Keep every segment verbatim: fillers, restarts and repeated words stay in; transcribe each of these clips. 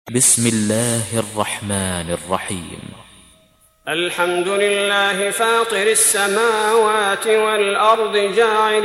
بسم الله الرحمن الرحيم. الحمد لله فاطر السماوات والأرض جاعل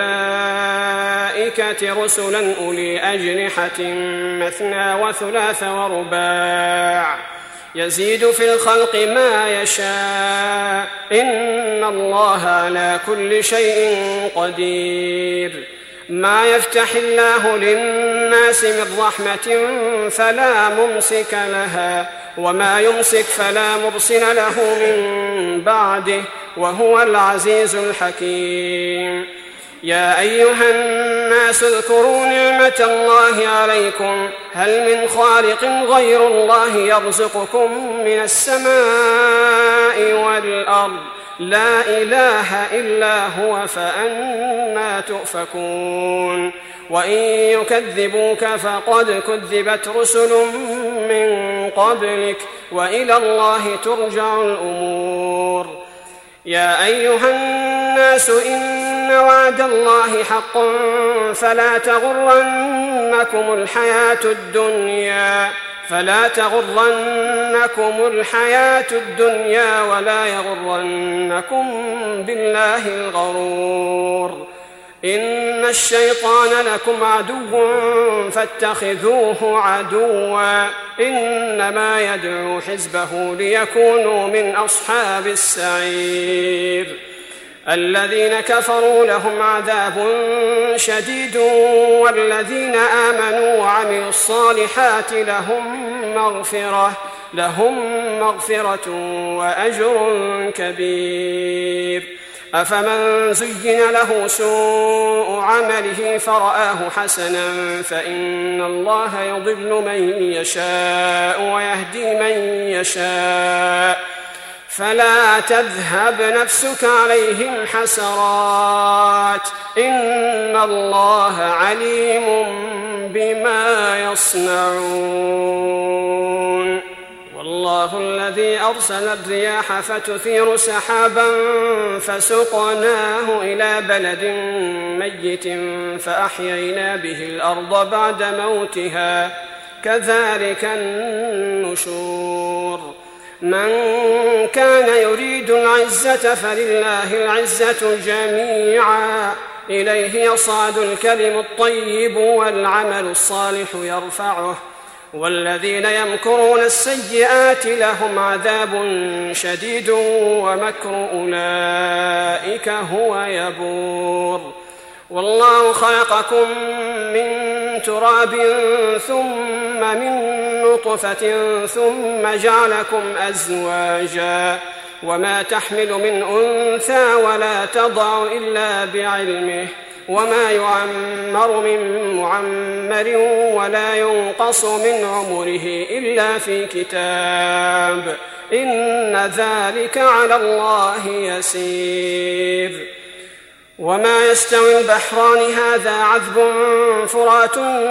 الملائكة رسلا أولي أجنحة مثنى وثلاث ورباع يزيد في الخلق ما يشاء إن الله على كل شيء قدير. ما يفتح الله للناس من رحمة فلا ممسك لها وما يمسك فلا مرسل له من بعده وهو العزيز الحكيم. يا أيها الناس اذكروا نعمة الله عليكم هل من خالق غير الله يرزقكم من السماء والأرض لا إله إلا هو فأنى تؤفكون. وإن يكذبوك فقد كذبت رسل من قبلك وإلى الله ترجع الأمور. يا أيها الناس إن وعد الله حق فلا تغرنكم الحياة الدنيا فلا تغرنكم الحياة الدنيا ولا يغرنكم بالله الغرور. إن الشيطان لكم عدو فاتخذوه عدوا إنما يدعو حزبه ليكونوا من أصحاب السعير. الذين كفروا لهم عذاب شديد والذين آمنوا وعملوا الصالحات لهم مغفرة لهم مغفرة وأجر كبير. أفمن زين له سوء عمله فرآه حسنا فإن الله يضل من يشاء ويهدي من يشاء فلا تذهب نفسك عليهم حسرات إن الله عليم بما يصنعون. والله الذي أرسل الرياح فتثير سحابا فسقناه إلى بلد ميت فأحيينا به الأرض بعد موتها كذلك النشور. من كان يريد العزة فلله العزة جميعا إليه يصعد الكلم الطيب والعمل الصالح يرفعه والذين يمكرون السيئات لهم عذاب شديد ومكر أولئك هو يبور. والله خلقكم من تراب ثم من نطفة ثم جعلكم أزواجا وما تحمل من أنثى ولا تضع إلا بعلمه وما يعمر من معمر ولا ينقص من عمره إلا في كتاب إن ذلك على الله يسير. وما يستوي البحران هذا عذب فرات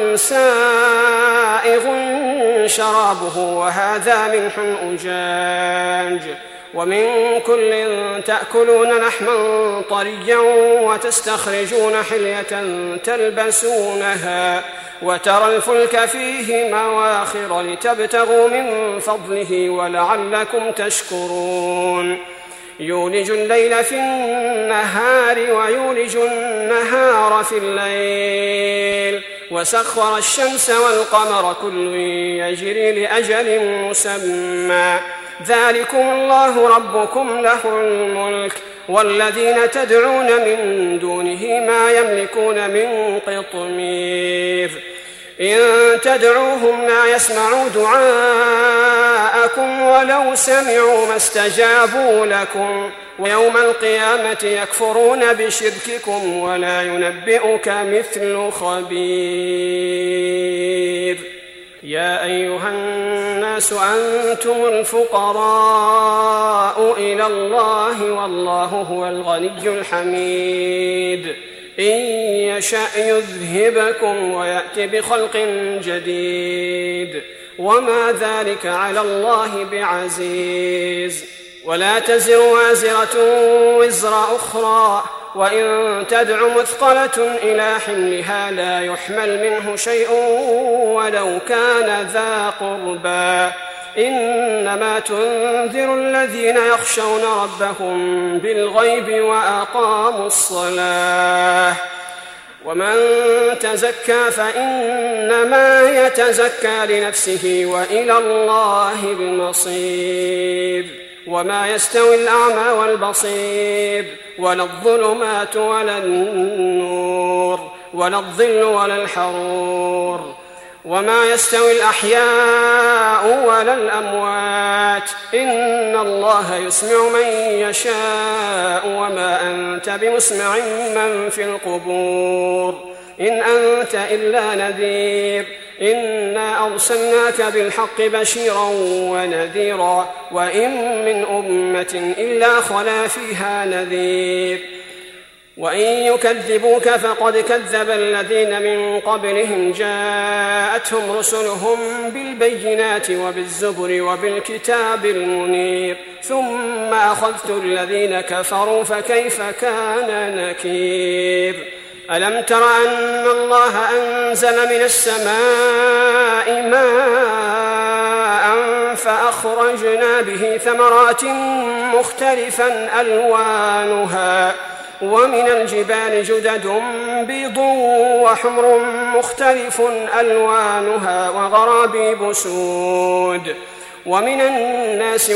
سائغ شرابه وهذا ملح أجاج ومن كل تأكلون لحما طريا وتستخرجون حلية تلبسونها وترى الفلك فيه مواخر لتبتغوا من فضله ولعلكم تشكرون. يولج الليل في النهار ويولج النهار في الليل وسخر الشمس والقمر كل يجري لأجل مسمى ذلكم الله ربكم له الملك والذين تدعون من دونه ما يملكون من قطمير. إن تدعوهم لا يسمعوا دعاءكم ولو سمعوا ما استجابوا لكم ويوم القيامة يكفرون بشرككم ولا ينبئك مثل خبير. يا أيها الناس أنتم الفقراء إلى الله والله هو الغني الحميد. إن يشأ يذهبكم ويأتي بخلق جديد وما ذلك على الله بعزيز. ولا تزر وازرة وزر أخرى وإن تدع مثقلة إلى حملها لا يحمل منه شيء ولو كان ذا قربى إنما تنذر الذين يخشون ربهم بالغيب وأقاموا الصلاة ومن تزكى فإنما يتزكى لنفسه وإلى الله المصير وما يستوي الأعمى والبصير ولا الظلمات ولا النور ولا الظل ولا الحرور وما يستوي الأحياء ولا الأموات إن الله يسمع من يشاء وما أنت بمسمع من في القبور إن أنت إلا نذير إنا أرسلناك بالحق بشيرا ونذيرا وإن من أمة إلا خلا فيها نذير وإن يكذبوك فقد كذب الذين من قبلهم جاءتهم رسلهم بالبينات وبالزبر وبالكتاب المنير ثم أخذت الذين كفروا فكيف كان نكير ألم تر أن الله أنزل من السماء ماء فأخرجنا به ثمرات مختلفا ألوانها ومن الجبال جدد بيض وحمر مختلف ألوانها وغرابيب سود ومن الناس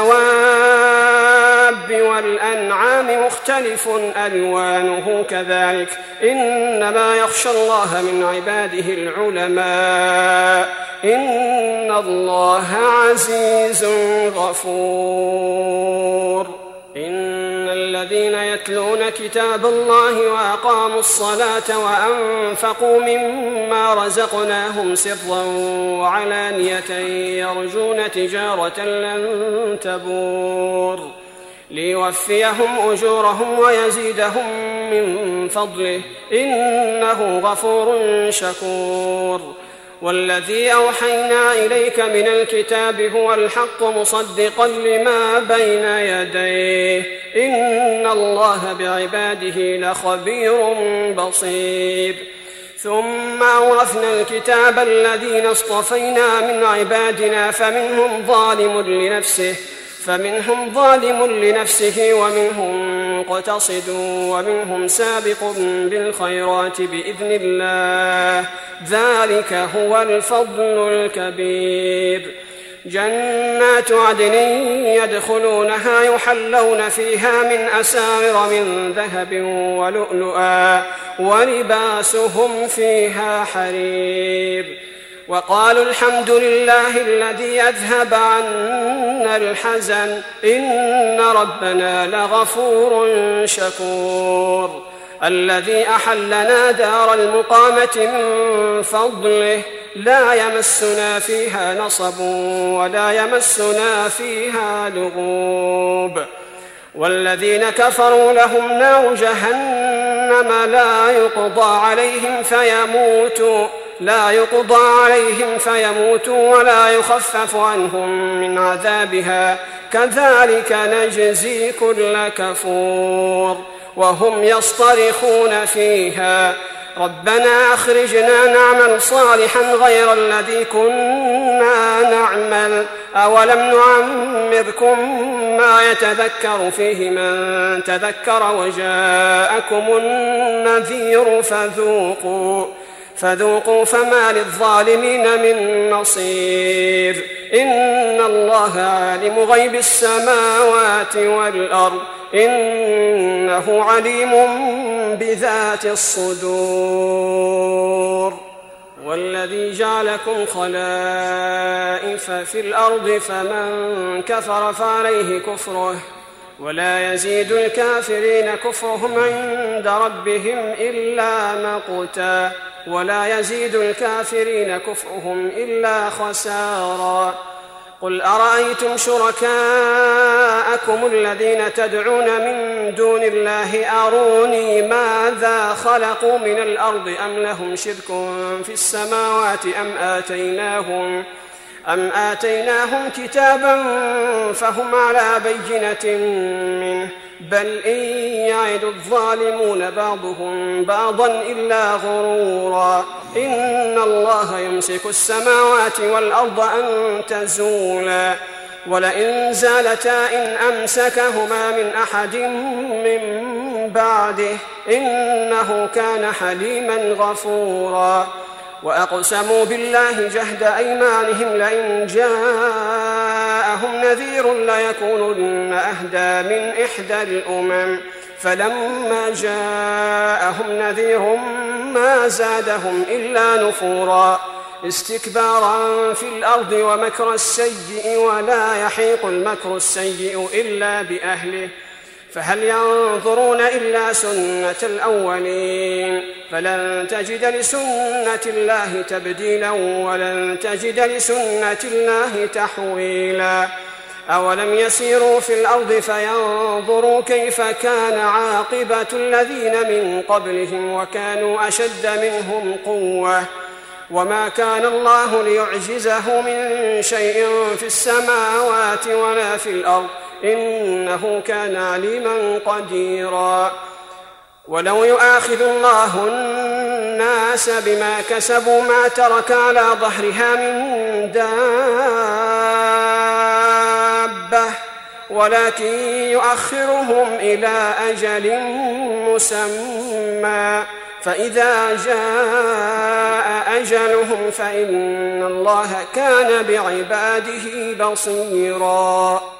والدواب والأنعام مختلف ألوانه كذلك إنما يخشى الله من عباده العلماء إن الله عزيز غفور إن الذين يتلون كتاب الله وأقاموا الصلاة وأنفقوا مما رزقناهم سرا وعلانية يرجون تجارة لن تبور ليوفيهم أجورهم ويزيدهم من فضله إنه غفور شكور والذي أوحينا إليك من الكتاب هو الحق مصدقا لما بين يديه إن الله بعباده لخبير بصير ثم أورثنا الكتاب الذين اصطفينا من عبادنا فمنهم ظالم لنفسه فمنهم ظالم لنفسه ومنهم مقتصد ومنهم سابق بالخيرات بإذن الله ذلك هو الفضل الكبير جنات عدن يدخلونها يحلون فيها من أساور من ذهب ولؤلؤا ولباسهم فيها حرير وقالوا الحمد لله الذي أذهب عنا الحزن إن ربنا لغفور شكور الذي أحلنا دار المقامة من فضله لا يمسنا فيها نصب ولا يمسنا فيها لغوب والذين كفروا لهم نار جهنم لا يقضى عليهم فيموتوا لا يقضى عليهم فيموتوا ولا يخفف عنهم من عذابها كذلك نجزي كل كفور وهم يصطرخون فيها ربنا أخرجنا نعمل صالحا غير الذي كنا نعمل أولم نعمركم ما يتذكر فيه من تذكر وجاءكم النذير فذوقوا فذوقوا فما للظالمين من نصير إن الله عالم غيب السماوات والأرض إنه عليم بذات الصدور والذي جعلكم خلائف في الأرض فمن كفر فعليه كفره ولا يزيد الكافرين كفرهم عند ربهم إلا مقتا ولا يزيد الكافرين كفرهم إلا خسارا قل أرأيتم شركاءكم الذين تدعون من دون الله أروني ماذا خلقوا من الأرض أم لهم شرك في السماوات أم آتيناهم أم آتيناهم كتابا فهم على بينة منه بل إن يعد الظالمون بعضهم بعضا إلا غرورا إن الله يمسك السماوات والأرض أن تزولا ولئن زالتا إن أمسكهما من أحد من بعده إنه كان حليما غفورا وأقسموا بالله جهد أيمانهم لئن جاءهم نذير ليكونن أهدى من إحدى الأمم فلما جاءهم نذير ما زادهم إلا نفورا استكبارا في الأرض ومكر السيء ولا يحيق المكر السيء إلا بأهله فهل ينظرون إلا سنة الأولين فلن تجد لسنة الله تبديلا ولن تجد لسنة الله تحويلا أولم يسيروا في الأرض فينظروا كيف كان عاقبة الذين من قبلهم وكانوا أشد منهم قوة وما كان الله ليعجزه من شيء في السماوات ولا في الأرض إنه كان عليما قديرا ولو يؤاخذ الله الناس بما كسبوا ما ترك على ظهرها من دابة ولكن يؤخرهم إلى أجل مسمى فإذا جاء أجلهم فإن الله كان بعباده بصيرا.